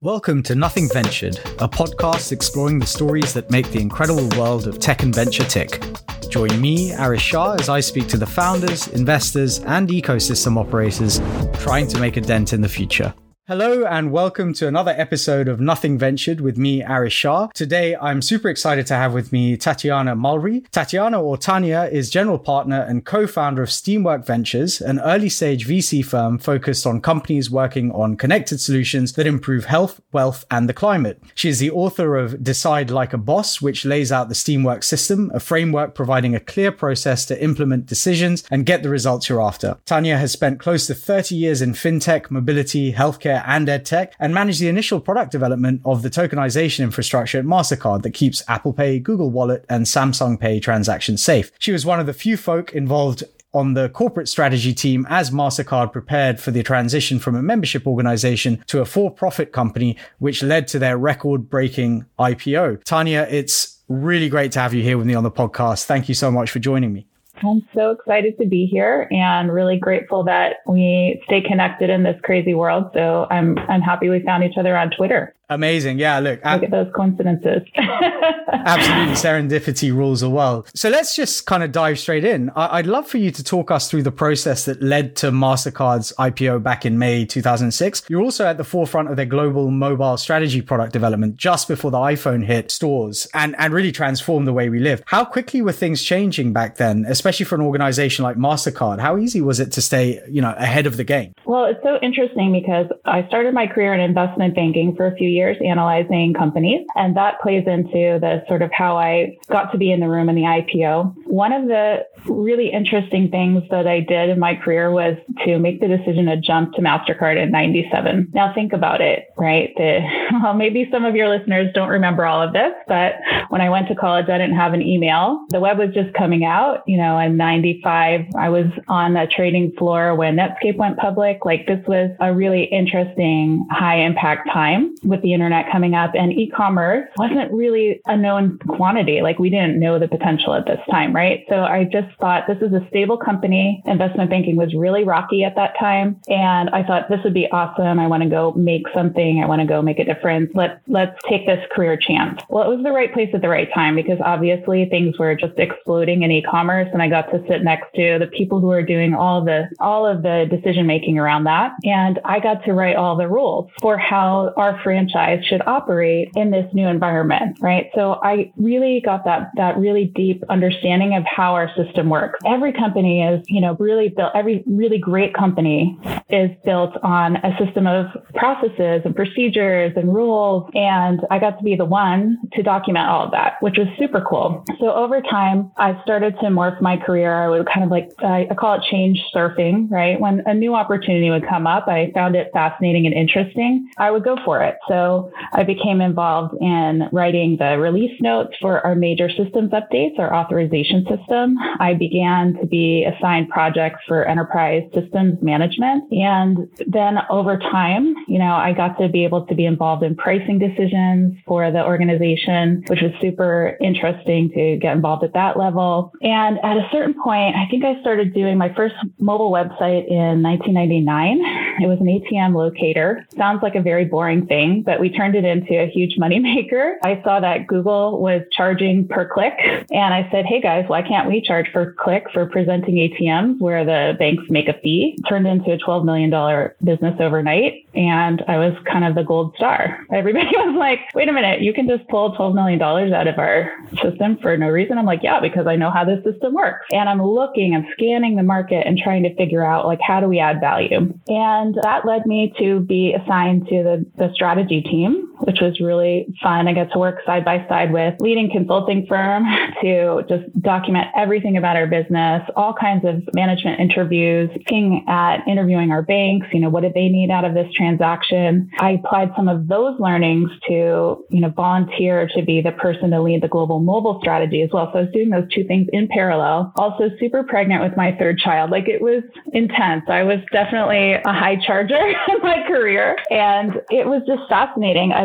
Welcome to Nothing Ventured, a podcast exploring the stories that make the incredible world of tech and venture tick. Join me, Arish Shah, as I speak to the founders, investors, and ecosystem operators trying to make a dent in the future. Hello and welcome to another episode of Nothing Ventured with me, Arish Shah. Today, I'm super excited to have with me Tatiana Mulry. Tatiana, or Tanya, is general partner and co-founder of Steamwork Ventures, an early-stage VC firm focused on companies working on connected solutions that improve health, wealth, and the climate. She is the author of Decide Like a Boss, which lays out the Steamwork system, a framework providing a clear process to implement decisions and get the results you're after. Tanya has spent close to 30 years in fintech, mobility, healthcare, and edtech, and managed the initial product development of the tokenization infrastructure at MasterCard that keeps Apple Pay, Google Wallet, and Samsung Pay transactions safe. She was one of the few folk involved on the corporate strategy team as MasterCard prepared for the transition from a membership organization to a for-profit company, which led to their record-breaking IPO. Tanya, it's really great to have you here with me on the podcast. Thank you so much for joining me. I'm so excited to be here and really grateful that we stay connected in this crazy world. So I'm happy we found each other on Twitter. Amazing. Yeah, look at those coincidences. Absolutely. Serendipity rules the world. So let's just kind of dive straight in. I'd love for you to talk us through the process that led to MasterCard's IPO back in May 2006. You're also at the forefront of their global mobile strategy product development just before the iPhone hit stores and really transformed the way we live. How quickly were things changing back then, especially for an organization like MasterCard? How easy was it to stay, ahead of the game? Well, it's so interesting because I started my career in investment banking for a few years, analyzing companies. And that plays into the sort of how I got to be in the room in the IPO. One of the really interesting things that I did in my career was to make the decision to jump to MasterCard in 97. Now think about it, right? Maybe some of your listeners don't remember all of this, but when I went to college, I didn't have an email. The web was just coming out, in 95. I was on a trading floor when Netscape went public. This was a really interesting high impact time with the internet coming up, and e-commerce wasn't really a known quantity. We didn't know the potential at this time, right? So I just thought this is a stable company. Investment banking was really rocky at that time. And I thought this would be awesome. I want to go make something. I want to go make a difference. Let's take this career chance. Well, it was the right place at the right time because obviously things were just exploding in e-commerce. And I got to sit next to the people who were doing all of the decision making around that. And I got to write all the rules for how our franchise should operate in this new environment, right? So I really got that really deep understanding of how our system works. Every company is, really built, every really great company is built on a system of processes and procedures and rules. And I got to be the one to document all of that, which was super cool. So over time, I started to morph my career. I would kind of I call it change surfing, right? When a new opportunity would come up, I found it fascinating and interesting. I would go for it. So I became involved in writing the release notes for our major systems updates, our authorization system. I began to be assigned projects for enterprise systems management. And then over time, I got to be able to be involved in pricing decisions for the organization, which was super interesting to get involved at that level. And at a certain point, I think I started doing my first mobile website in 1999. It was an ATM locator. Sounds like a very boring thing, but we turned it into a huge moneymaker. I saw that Google was charging per click. And I said, hey guys, why can't we charge per click for presenting ATMs where the banks make a fee? Turned into a $12 million business overnight. And I was kind of the gold star. Everybody was like, wait a minute, you can just pull $12 million out of our system for no reason. I'm like, yeah, because I know how this system works. And I'm scanning the market and trying to figure out how do we add value? And that led me to be assigned to the strategy team, which was really fun. I got to work side by side with leading consulting firm to just document everything about our business, all kinds of management interviews, looking at interviewing our banks, what did they need out of this transaction? I applied some of those learnings to, volunteer to be the person to lead the global mobile strategy as well. So I was doing those two things in parallel. Also super pregnant with my third child. It was intense. I was definitely a high charger in my career. And it was just fascinating. I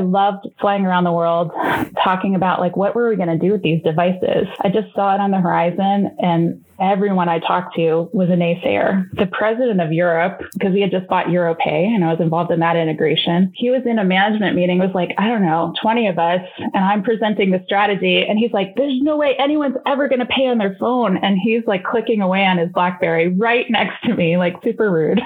loved flying around the world, talking about like, what were we going to do with these devices? I just saw it on the horizon, and everyone I talked to was a naysayer. The president of Europe, because we had just bought Europay and I was involved in that integration, he was in a management meeting with like, I don't know, 20 of us, and I'm presenting the strategy. And he's like, there's no way anyone's ever going to pay on their phone. And he's like clicking away on his BlackBerry right next to me, like super rude.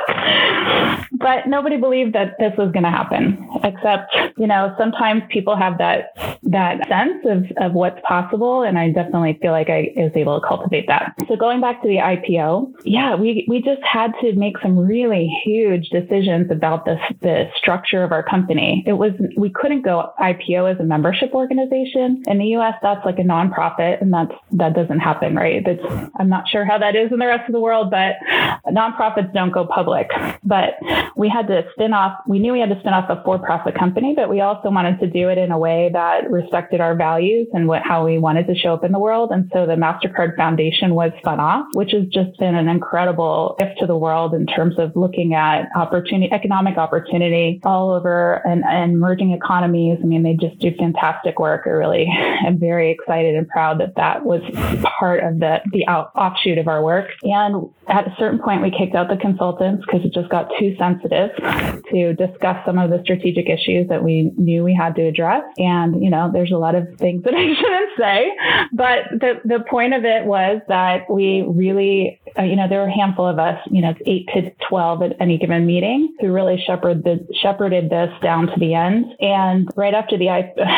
But nobody believed that this was going to happen, except, sometimes people have that sense of what's possible. And I definitely feel like I was able to cultivate that. So going back to the IPO, we just had to make some really huge decisions about the structure of our company. We couldn't go IPO as a membership organization. In the US, that's like a nonprofit, and that doesn't happen, right? I'm not sure how that is in the rest of the world, but nonprofits don't go public. But we knew we had to spin off a for-profit company, but we also wanted to do it in a way that respected our values and how we wanted to show up in the world. And so the MasterCard Foundation was spun off, which has just been an incredible gift to the world in terms of looking at economic opportunity all over and emerging economies. I mean, they just do fantastic work. I really am very excited and proud that was part of the offshoot of our work. And at a certain point, we kicked out the consultants because it just got too sensitive to discuss some of the strategic issues that we knew we had to address. And, there's a lot of things that I shouldn't say, but the point of it was that we really, there were a handful of us, it's 8 to 12 at any given meeting, who really shepherded this down to the end. And right as the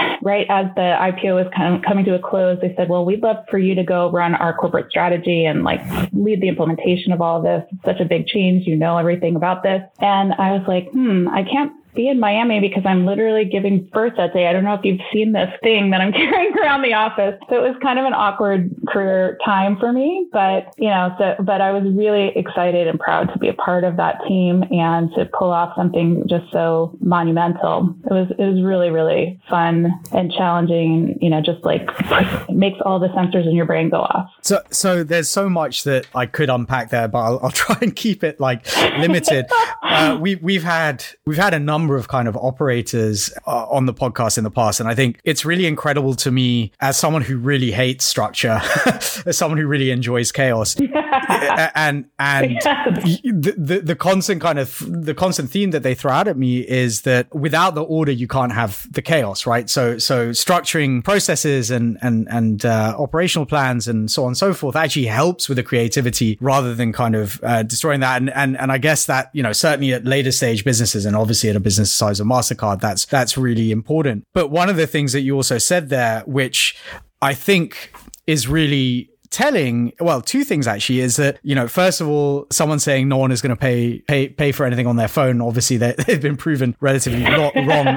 IPO was kind of coming to a close, they said, well, we'd love for you to go run our corporate strategy and like lead the implementation of all of this. It's such a big change. Everything about this. And I was like, I can't be in Miami because I'm literally giving birth that day. I don't know if you've seen this thing that I'm carrying around the office. So it was kind of an awkward career time for me, but but I was really excited and proud to be a part of that team and to pull off something just so monumental. It was really, really fun and challenging, just like makes all the sensors in your brain go off. So there's so much that I could unpack there, but I'll try and keep it like limited. We've had a number of kind of operators on the podcast in the past, and I think it's really incredible to me as someone who really hates structure, as someone who really enjoys chaos, and the constant theme that they throw out at me is that without the order you can't have the chaos, right? So structuring processes and operational plans and so on and so forth actually helps with the creativity rather than kind of destroying that. And I guess that certainly at later stage businesses, and obviously at a business the size of MasterCard, that's really important. But one of the things that you also said there, which I think is really telling, well, two things actually, is that, first of all, someone saying no one is going to pay for anything on their phone. Obviously, they've been proven relatively wrong.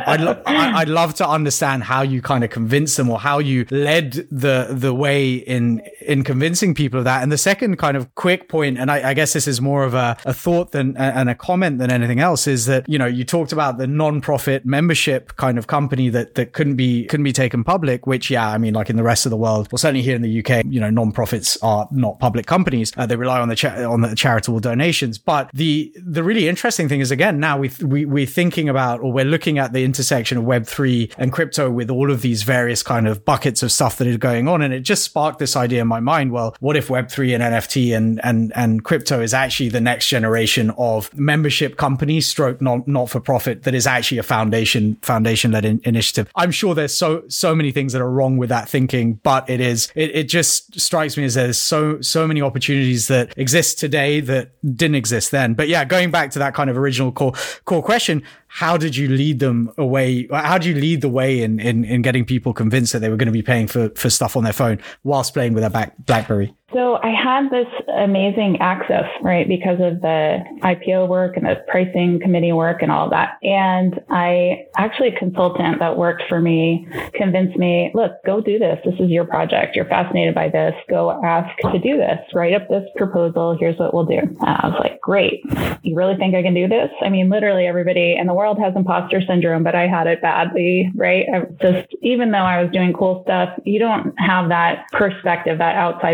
I'd love to understand how you kind of convinced them, or how you led the way in convincing people of that. And the second kind of quick point, and I guess this is more of a thought and a comment than anything else, is that, you talked about the non-profit membership kind of company that couldn't be taken public, which, I mean, like in the rest of the world, well, certainly here in the UK, non-profits are not public companies. They rely on the charitable donations. But the really interesting thing is, again, now we're thinking about, or we're looking at the intersection of Web3 and crypto with all of these various kind of buckets of stuff that is going on. And it just sparked this idea in my mind, well, what if Web3 and NFT and crypto is actually the next generation of membership companies stroke not-for-profit that is actually a foundation-led initiative? I'm sure there's so many things that are wrong with that thinking, but it just strikes me as there's so many opportunities that exist today that didn't exist then. But going back to that kind of original core question, how did you lead them away? How do you lead the way in getting people convinced that they were going to be paying for stuff on their phone whilst playing with their BlackBerry? So I had this amazing access, right, because of the IPO work and the pricing committee work and all that. And actually a consultant that worked for me convinced me, look, go do this. This is your project. You're fascinated by this. Go ask to do this. Write up this proposal. Here's what we'll do. And I was like, great. You really think I can do this? I mean, literally everybody in the world has imposter syndrome, but I had it badly, right? Even though I was doing cool stuff, you don't have that perspective, that outside perspective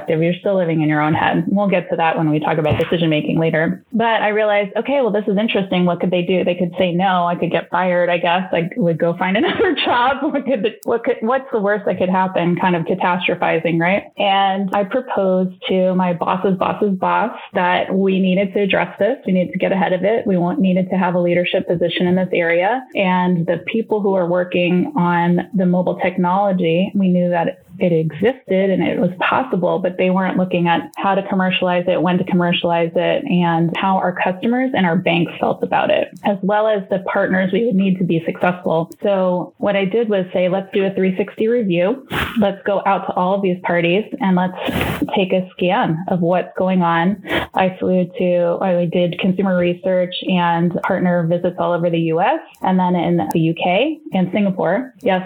perspective. You're still living in your own head. We'll get to that when we talk about decision making later. But I realized, okay, well, this is interesting. What could they do? They could say no. I could get fired, I guess. I would go find another job. What's the worst that could happen? Kind of catastrophizing, right? And I proposed to my boss's boss's boss that we needed to address this. We needed to get ahead of it. We needed to have a leadership position in this area. And the people who are working on the mobile technology, we knew that it existed and it was possible, but they weren't looking at how to commercialize it, when to commercialize it, and how our customers and our banks felt about it, as well as the partners we would need to be successful. So what I did was say, let's do a 360 review. Let's go out to all of these parties and let's take a scan of what's going on. I did consumer research and partner visits all over the US and then in the UK and Singapore. Yes,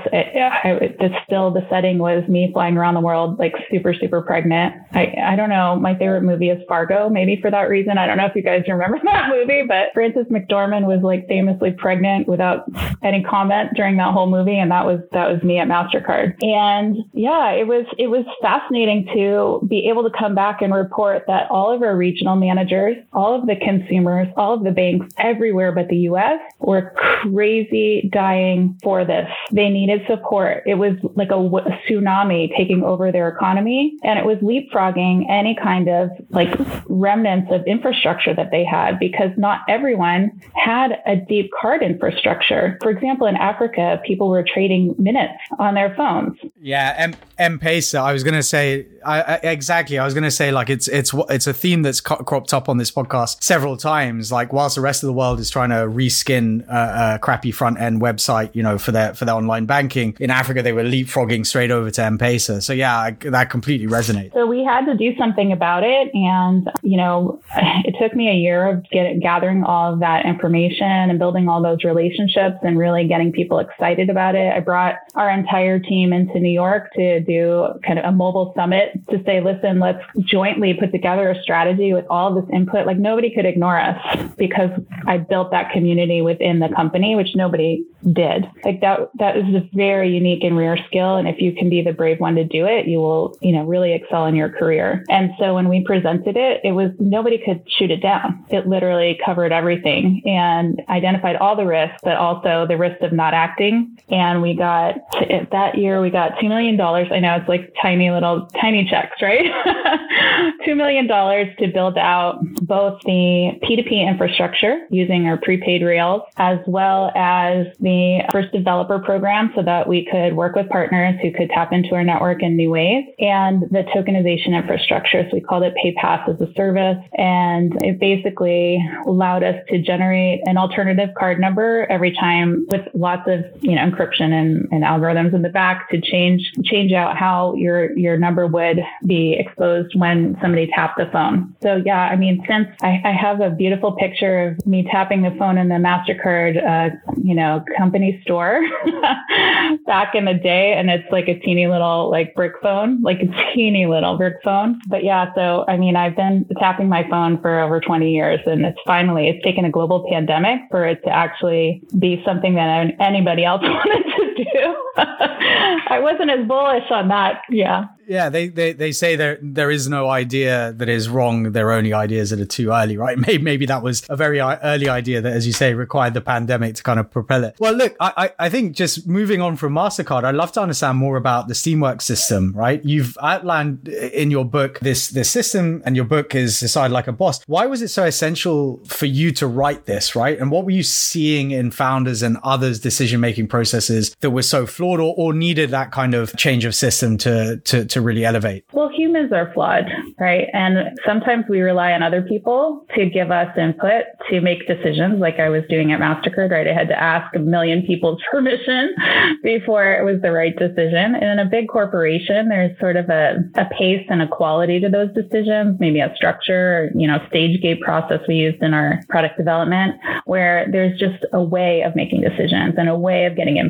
the setting was me flying around the world, like super, super pregnant. I don't know. My favorite movie is Fargo, maybe for that reason. I don't know if you guys remember that movie, but Frances McDormand was like famously pregnant without any comment during that whole movie. And that was me at MasterCard. And yeah, it was fascinating to be able to come back and report that all of our regional managers, all of the consumers, all of the banks everywhere but the US were crazy dying for this. They needed support. It was like a tsunami taking over their economy, and it was leapfrogging any kind of like remnants of infrastructure that they had, because not everyone had a deep card infrastructure. For example, in Africa, people were trading minutes on their phones. Yeah, M-Pesa. I was going to say exactly. I was going to say like it's a theme that's cropped up on this podcast several times. Like whilst the rest of the world is trying to reskin a crappy front end website, for their online banking, in Africa they were leapfrogging straight over to M-Pesa. So yeah, that completely resonates. So we had to do something about it, and it took me a year of gathering all of that information and building all those relationships and really getting people excited about it. I brought our entire team into New York to do kind of a mobile summit to say, listen, let's jointly put together a strategy with all of this input. Like nobody could ignore us because I built that community within the company, which nobody did. Like that is a very unique and rare skill. And if you can be the brave one to do it, you will, really excel in your career. And so when we presented it, nobody could shoot it down. It literally covered everything and identified all the risks, but also the risk of not acting. And that year we got $2 million. I know it's like tiny checks, right? $2 million to build out both the P2P infrastructure using our prepaid rails, as well as the first developer program so that we could work with partners who could tap into our network in new ways, and the tokenization infrastructure. So we called it PayPass as a service. And it basically allowed us to generate an alternative card number every time with lots of, encryption and algorithms in the back to change out how your number would be exposed when somebody tapped the phone. So yeah, since I have a beautiful picture of me tapping the phone in the MasterCard, company store back in the day. And it's like a teeny little brick phone. But yeah, so I've been tapping my phone for over 20 years, and it's taken a global pandemic for it to actually be something that anybody else wanted to do. I wasn't as bullish on that. Yeah. Yeah, they say there is no idea that is wrong. There are only ideas that are too early, right? Maybe that was a very early idea that, as you say, required the pandemic to kind of propel it. Well, look, I think just moving on from MasterCard, I'd love to understand more about the Steamworks system, right? You've outlined in your book this system, and your book is Decide Like a Boss. Why was it so essential for you to write this, right? And what were you seeing in founders and others' decision-making processes that was so flawed or needed that kind of change of system to really elevate? Well, humans are flawed, right? And sometimes we rely on other people to give us input to make decisions, like I was doing at MasterCard, right? I had to ask a million people's permission before it was the right decision. And in a big corporation, there's sort of a pace and a quality to those decisions, maybe a structure, stage gate process we used in our product development, where there's just a way of making decisions and a way of getting input.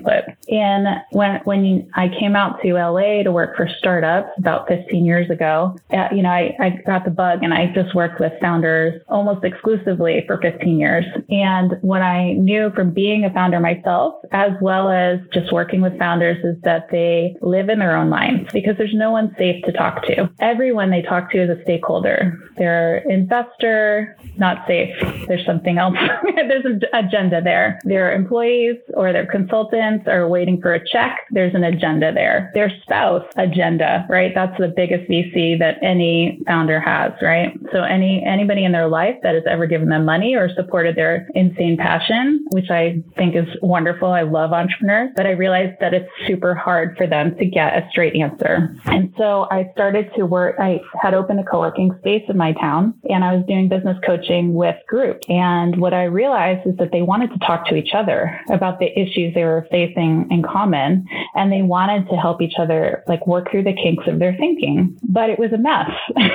When I came out to LA to work for startups about 15 years ago, I got the bug and I just worked with founders almost exclusively for 15 years. And what I knew from being a founder myself, as well as just working with founders, is that they live in their own minds because there's no one safe to talk to. Everyone they talk to is a stakeholder. They're investor, not safe. There's something else. There's an agenda there. Their employees or their consultants are waiting for a check. There's an agenda there. Their spouse agenda, right? That's the biggest VC that any founder has, right? So anybody in their life that has ever given them money or supported their insane passion, which I think is wonderful. I love entrepreneurs, but I realized that it's super hard for them to get a straight answer. And so I started to work. I had opened a co-working space in my town and I was doing business coaching with groups. And what I realized is that they wanted to talk to each other about the issues they were facing in common. And they wanted to help each other work through the kinks of their thinking. But it was a mess,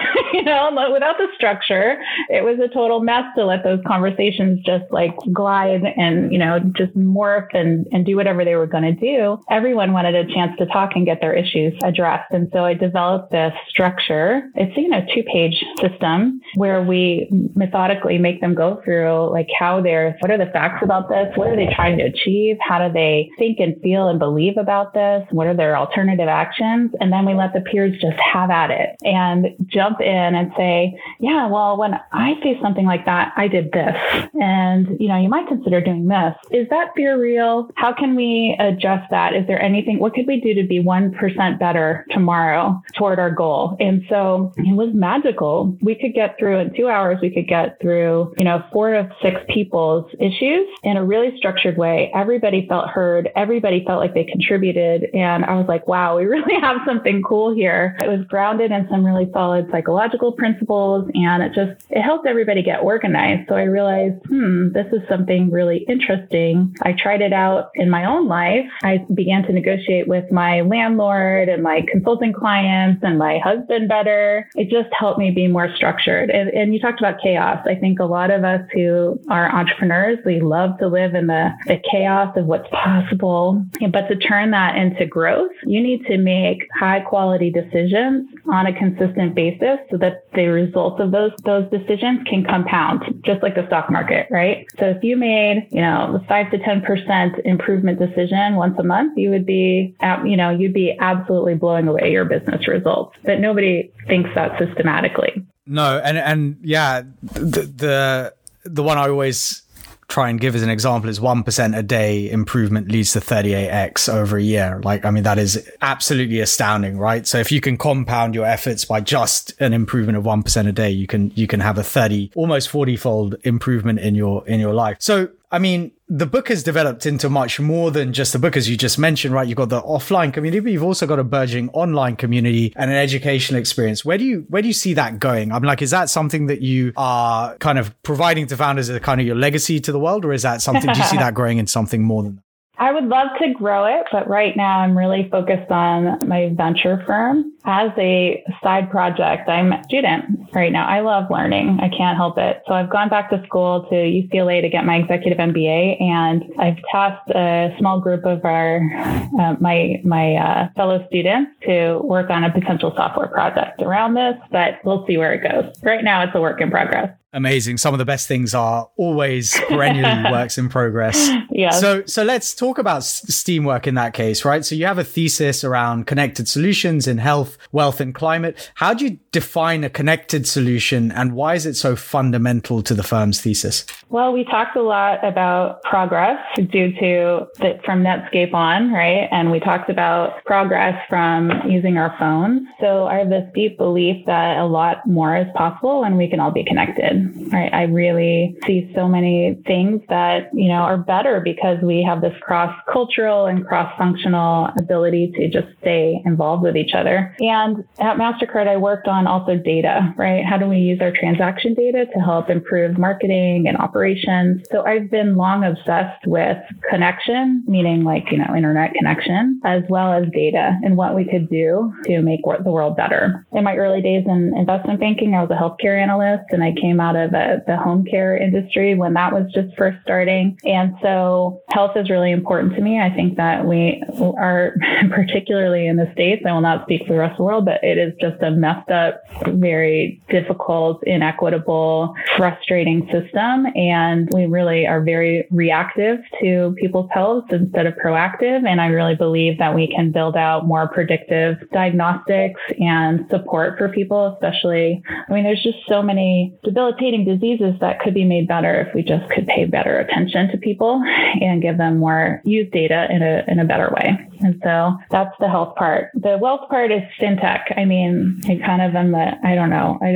without the structure, it was a total mess to let those conversations just glide and, just morph and do whatever they were going to do. Everyone wanted a chance to talk and get their issues addressed. And so I developed this structure. It's, a 2-page system where we methodically make them go through what are the facts about this? What are they trying to achieve? How do they think and feel and believe about this? What are their alternative actions? And then we let the peers just have at it and jump in and say, yeah, well, when I face something like that, I did this. And, you might consider doing this. Is that fear real? How can we adjust that? Is there anything, what could we do to be 1% better tomorrow toward our goal? And so it was magical. We could get through in 2 hours, we could get through, 4 to 6 people's issues in a really structured way. Everybody felt heard. Everybody felt like they contributed. And I was like, wow, we really have something cool here. It was grounded in some really solid psychological principles, and it helped everybody get organized. So I realized, this is something really interesting. I tried it out in my own life. I began to negotiate with my landlord and my consulting clients and my husband better. It just helped me be more structured. And you talked about chaos. I think a lot of us who are entrepreneurs, we love to live in the chaos of what's possible. But to turn that into growth, you need to make high quality decisions on a consistent basis so that the results of those decisions can compound, just like the stock market, right? So if you made, the 5 to 10% improvement decision once a month, you would be, you'd be absolutely blowing away your business results. But nobody thinks that systematically. No, and yeah, the one I always try and give as an example is 1% a day improvement leads to 38x over a year. That is absolutely astounding, right? So if you can compound your efforts by just an improvement of 1% a day, you can have a almost 40-fold improvement in your life. So, the book has developed into much more than just a book, as you just mentioned, right? You've got the offline community, but you've also got a burgeoning online community and an educational experience. Where do you see that going? Is that something that you are kind of providing to founders as kind of your legacy to the world, or is that something, do you see that growing in something more than that? I would love to grow it, but right now I'm really focused on my venture firm as a side project. I'm a student right now. I love learning. I can't help it. So I've gone back to school to UCLA to get my executive MBA, and I've tasked a small group of my fellow students to work on a potential software project around this, but we'll see where it goes. Right now it's a work in progress. Amazing. Some of the best things are always perennially works in progress. Yeah. So let's talk about Steamwork in that case, right? So you have a thesis around connected solutions in health, wealth, and climate. How do you define a connected solution, and why is it so fundamental to the firm's thesis? Well, we talked a lot about progress due to from Netscape on, right? And we talked about progress from using our phones. So I have this deep belief that a lot more is possible when we can all be connected. Right. I really see so many things that, are better because we have this cross-cultural and cross-functional ability to just stay involved with each other. And at MasterCard, I worked on also data, right? How do we use our transaction data to help improve marketing and operations? So I've been long obsessed with connection, meaning internet connection, as well as data and what we could do to make the world better. In my early days in investment banking, I was a healthcare analyst, and I came out out of the home care industry when that was just first starting. And so health is really important to me. I think that we are, particularly in the States, I will not speak for the rest of the world, but it is just a messed up, very difficult, inequitable, frustrating system. And we really are very reactive to people's health instead of proactive. And I really believe that we can build out more predictive diagnostics and support for people, especially, I mean, there's just so many debilitating diseases that could be made better if we just could pay better attention to people and give them more, use data in a better way. And so that's the health part. The wealth part is fintech. I mean, I kind of am I don't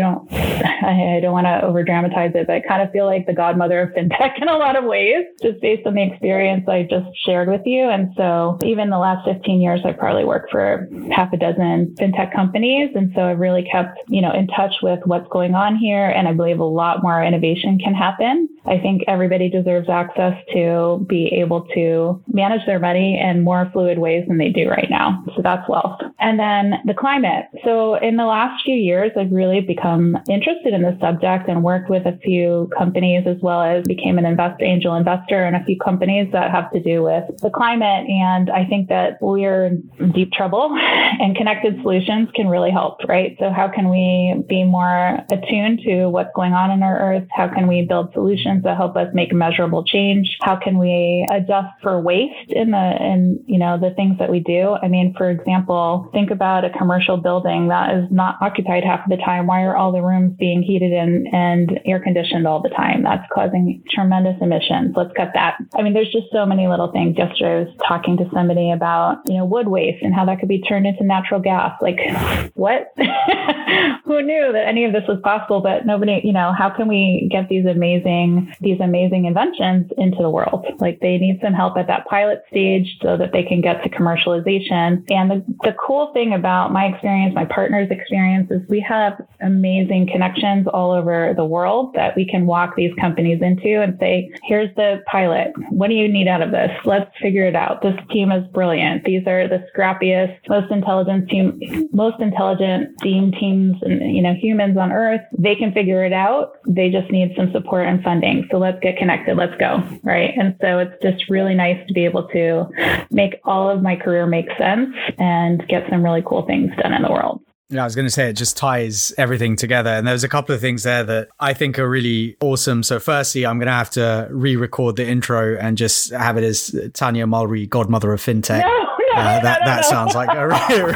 want to over dramatize it, but I kind of feel like the godmother of fintech in a lot of ways, just based on the experience I just shared with you. And so even the last 15 years, I probably worked for half a dozen fintech companies. And so I've really kept, in touch with what's going on here. And I believe a lot more innovation can happen. I think everybody deserves access to be able to manage their money in more fluid ways than they do right now. So that's wealth. And then the climate. So in the last few years, I've really become interested in this subject and worked with a few companies, as well as became an angel investor in a few companies that have to do with the climate. And I think that we're in deep trouble and connected solutions can really help, right? So how can we be more attuned to what's going on in our earth? How can we build solutions that help us make measurable change? How can we adjust for waste in the things that we do? I mean, for example, think about a commercial building that is not occupied half of the time. Why are all the rooms being heated and air conditioned all the time? That's causing tremendous emissions. Let's cut that. I mean, there's just so many little things. Yesterday, I was talking to somebody about, wood waste and how that could be turned into natural gas. Like, what? Who knew that any of this was possible? But nobody, how can we get these amazing inventions into the world? Like, they need some help at that pilot stage so that they can get to commercialization. And the cool thing about my experience, my partner's experience, is we have amazing connections all over the world that we can walk these companies into and say, here's the pilot. What do you need out of this? Let's figure it out. This team is brilliant. These are the scrappiest, most intelligent STEAM teams and, humans on Earth. They can figure it out. They just need some support and funding. So let's get connected. Let's go. Right. And so it's just really nice to be able to make all of my career make sense and get some really cool things done in the world. Yeah, I was going to say it just ties everything together. And there's a couple of things there that I think are really awesome. So firstly, I'm going to have to re-record the intro and just have it as Tanya Mulry, godmother of fintech. That sounds like a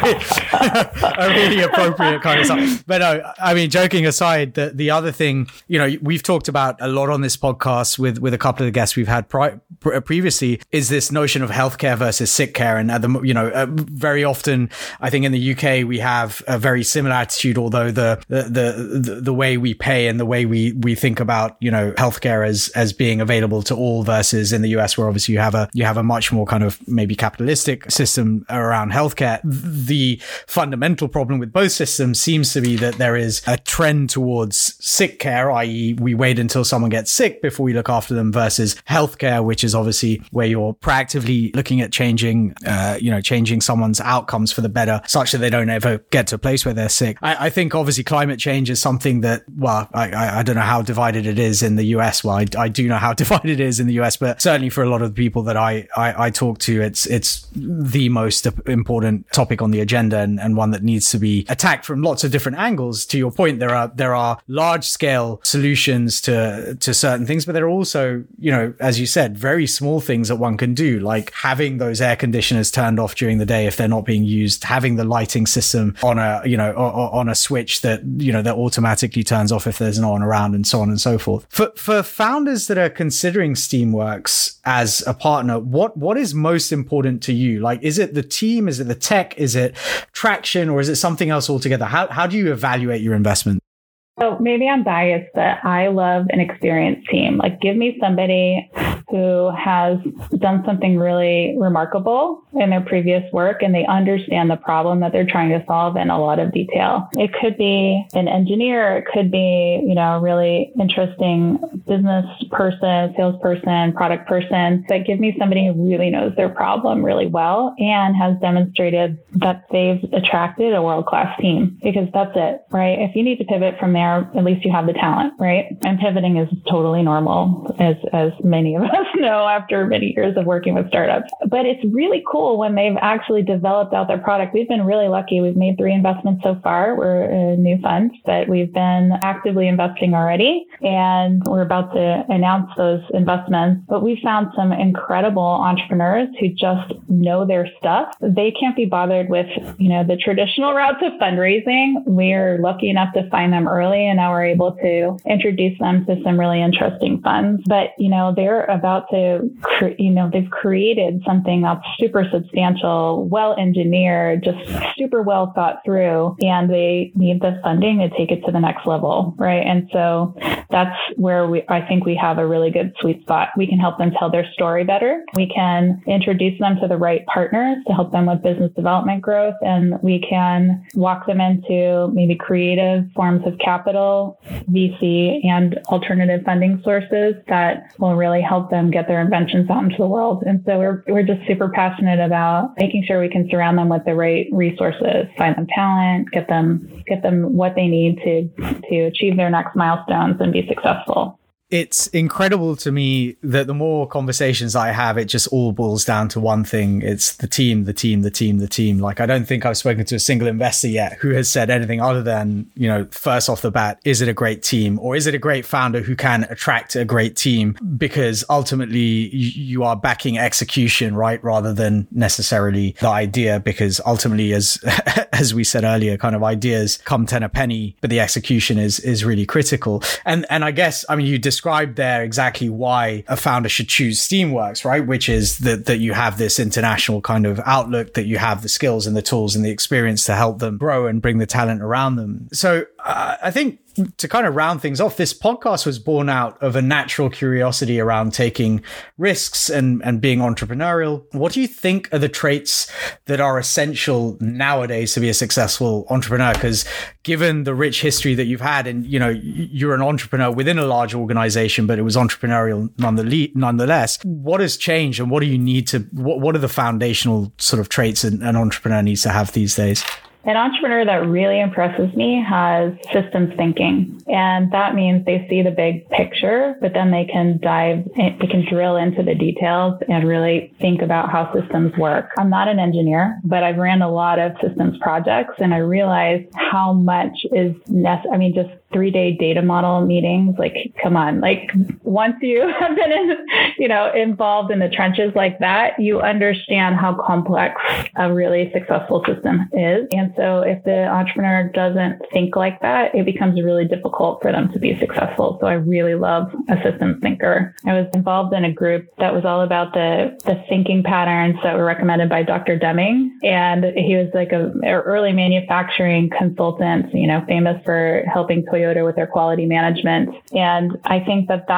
really appropriate kind of stuff. But no, I mean, joking aside, the other thing, we've talked about a lot on this podcast with a couple of the guests we've had previously, is this notion of healthcare versus sick care. And very often, I think in the UK, we have a very similar attitude, although the way we pay and the way we think about, healthcare as being available to all, versus in the US, where obviously you have a much more kind of maybe capitalistic system around healthcare. The fundamental problem with both systems seems to be that there is a trend towards sick care, i.e. we wait until someone gets sick before we look after them, versus healthcare, which is obviously where you're proactively looking at changing someone's outcomes for the better, such that they don't ever get to a place where they're sick. I think obviously climate change is something that, I don't know how divided it is in the US. Well, I do know how divided it is in the US, but certainly for a lot of the people that I talk to, it's the most important topic on the agenda, and one that needs to be attacked from lots of different angles. To your point, there are large scale solutions to certain things, but there are also, as you said, very small things that one can do, like having those air conditioners turned off during the day if they're not being used, having the lighting system on a switch that automatically turns off if there's no one around, and so on and so forth. For founders that are considering Steamworks as a partner, what is most important to you? Like, is it the team? Is it the tech? Is it traction? Or is it something else altogether? How do you evaluate your investment? So maybe I'm biased, but I love an experienced team. Like, give me somebody who has done something really remarkable in their previous work, and they understand the problem that they're trying to solve in a lot of detail. It could be an engineer, it could be, a really interesting business person, salesperson, product person, but give me somebody who really knows their problem really well and has demonstrated that they've attracted a world-class team, because that's it, right? If you need to pivot from there, at least you have the talent, right? And pivoting is totally normal, as many of us know after many years of working with startups. But it's really cool when they've actually developed out their product. We've been really lucky. We've made 3 investments so far. We're a new fund, but we've been actively investing already, and we're about to announce those investments. But we found some incredible entrepreneurs who just know their stuff. They can't be bothered with, the traditional routes of fundraising. We're lucky enough to find them early, and now we're able to introduce them to some really interesting funds. But, they're about to, they've created something that's super substantial, well-engineered, just super well thought through, and they need the funding to take it to the next level, right? And so that's where I think we have a really good sweet spot. We can help them tell their story better. We can introduce them to the right partners to help them with business development growth, and we can walk them into maybe creative forms of capital, VC, and alternative funding sources that will really help them get their inventions out into the world. And so we're just super passionate about making sure we can surround them with the right resources, find them talent, get them what they need to achieve their next milestones and be successful. It's incredible to me that the more conversations I have, it just all boils down to one thing. It's the team. Like, I don't think I've spoken to a single investor yet who has said anything other than, first off the bat, is it a great team, or is it a great founder who can attract a great team? Because ultimately you are backing execution, right? Rather than necessarily the idea, because ultimately, as we said earlier, kind of ideas come 10 a penny, but the execution is really critical. And I guess, you described there exactly why a founder should choose Steamworks, right? Which is that you have this international kind of outlook, that you have the skills and the tools and the experience to help them grow and bring the talent around them. So I think to kind of round things off, this podcast was born out of a natural curiosity around taking risks and being entrepreneurial. What do you think are the traits that are essential nowadays to be a successful entrepreneur? Because given the rich history that you've had, and you're an entrepreneur within a large organization, but it was entrepreneurial nonetheless, what has changed, and what do you need to? What are the foundational sort of traits an entrepreneur needs to have these days? An entrepreneur that really impresses me has systems thinking. And that means they see the big picture, but then they can drill into the details and really think about how systems work. I'm not an engineer, but I've ran a lot of systems projects, and I realized how much is necessary. Just 3-day data model meetings, like, come on, like, once you have been involved in the trenches like that, you understand how complex a really successful system is. And so if the entrepreneur doesn't think like that, it becomes really difficult for them to be successful. So I really love a systems thinker. I was involved in a group that was all about the thinking patterns that were recommended by Dr. Deming. And he was like an early manufacturing consultant, famous for helping Toyota with their quality management. And I think that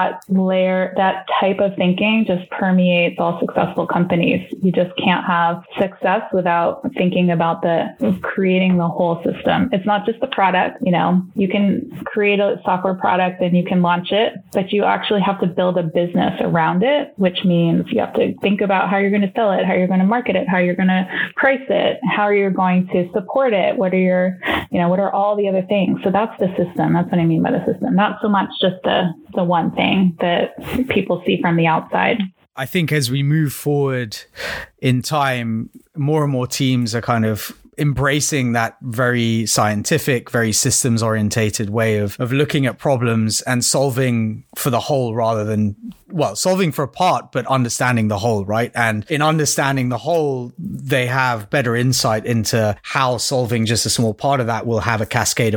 type of thinking just permeates all successful companies. You just can't have success without thinking about creating the whole system. It's not just the product. You can create a software product and you can launch it, but you actually have to build a business around it, which means you have to think about how you're going to sell it, how you're going to market it, how you're going to price it, how you're going to support it. What are all the other things? So that's the system. That's what I mean by the system. Not so much just the one thing that people see from the outside. I think as we move forward in time, more and more teams are kind of embracing that very scientific, very systems orientated way of looking at problems and solving for the whole rather than, solving for a part, but understanding the whole, right? And in understanding the whole, they have better insight into how solving just a small part of that will have a cascade effect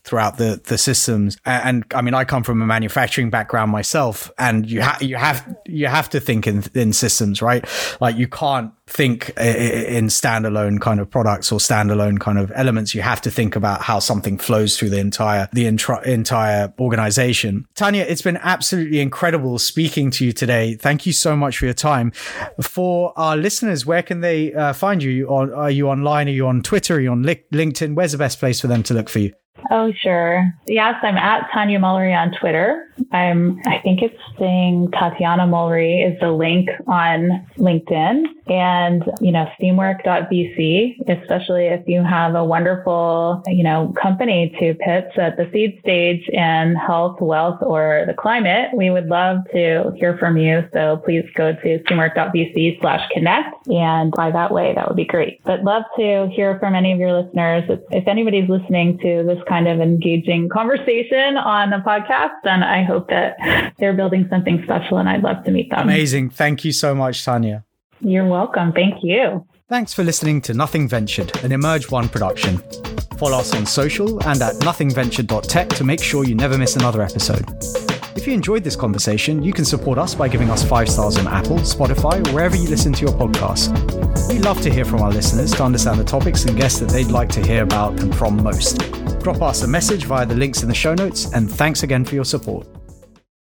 throughout the systems. And I mean, I come from a manufacturing background myself, and you have to think in systems, right? Like you can't think in standalone kind of products or standalone kind of elements. You have to think about how something flows through the entire organization. Tanya, it's been absolutely incredible speaking to you today. Thank you so much for your time. For our listeners, where can they find you? Are you online? Are you on Twitter? Are you on LinkedIn? Where's the best place for them to look for you? Oh, sure. Yes, I'm at Tanya Mulry on Twitter. I think it's saying Tatiana Mulry is the link on LinkedIn, and, steamwork.vc, especially if you have a wonderful, company to pitch at the seed stage in health, wealth, or the climate. We would love to hear from you. So please go to steamwork.vc/connect, and by that way, that would be great. But love to hear from any of your listeners. If anybody's listening to this kind of engaging conversation on the podcast, then I hope that they're building something special, and I'd love to meet them. Amazing. Thank you so much, Tanya. You're welcome. Thank you. Thanks for listening to Nothing Ventured, an Emerge One production. Follow us on social and at nothingventured.tech to make sure you never miss another episode. If you enjoyed this conversation, you can support us by giving us 5 stars on Apple, Spotify, or wherever you listen to your podcasts. We love to hear from our listeners to understand the topics and guests that they'd like to hear about and from most. Drop us a message via the links in the show notes, and thanks again for your support.